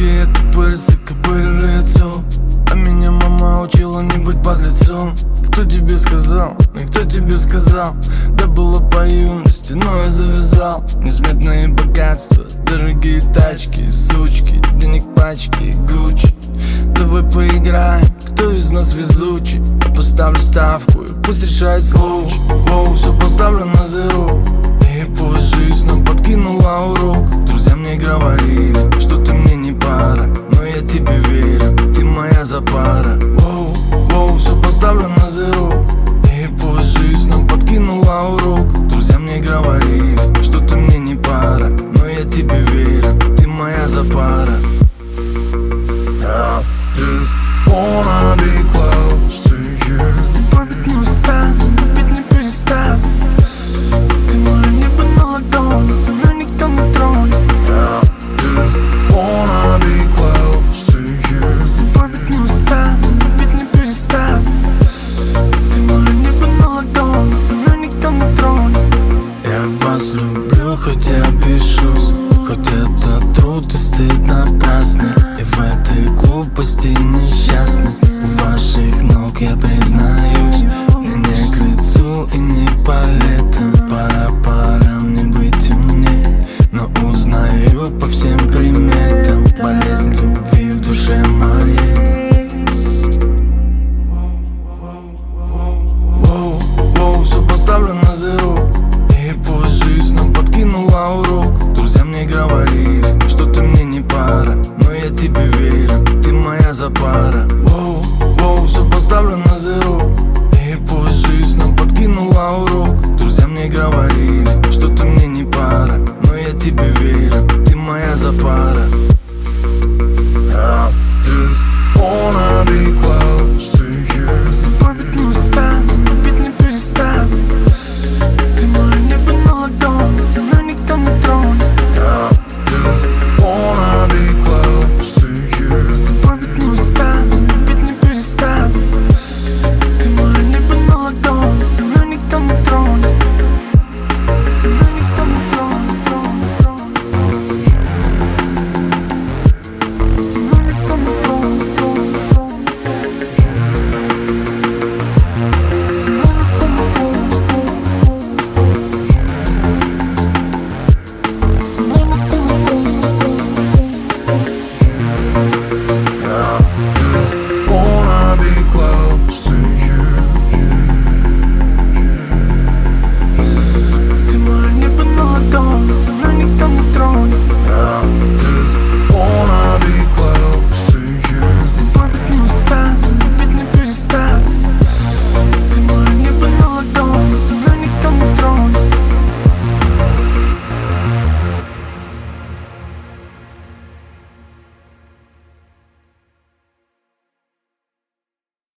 Многие это пыльцы копыли лицо, а меня мама учила не быть подлецом. Кто тебе сказал, никто тебе сказал, да было по юности, но я завязал. Несметные богатства, дорогие тачки, сучки, денег пачки, Гуччи. Давай поиграем, кто из нас везучий? Я поставлю ставку и пусть решает случай. Воу, все поставлю на зеро, и пусть жизнь нам подкинула урок. Друзья мне говорили, что ты мне не пара, но я тебе верю, ты моя запара. Воу, воу, все поставлю на зеро, и пусть жизнь нам подкинула урок. Друзья мне говорили, что ты мне не пара, но я тебе верю, ты моя запара. I just wanna be close to you. С тобой ведь не устану, ведь не перестану. Ты мое небо на ладони, со мной никто не тронет. I just wanna be close to you. С тобой ведь не устану, ведь не перестану. Ты мое небо на ладони, со мной никто не тронет. Я вас люблю, хоть я бешусь, хоть это труд и стыд напрасный, и в этой глупости несчастность у ваших ног я признаюсь. Мне не к лицу и не по летам, пора мне быть умнее, но узнаю по всем приметам болезнь любви в душе моей. Воу, все поставлю на зеро, и пусть жизнь нам подкинула урок. Друзья мне говорили, что ты мне не пара, но я тебе верю, ты моя запара. Воу, все поставлю на зеро, и пусть жизнь нам подкинула урок. Друзья мне говорили, что ты мне не пара, но я тебе верю, ты моя запара.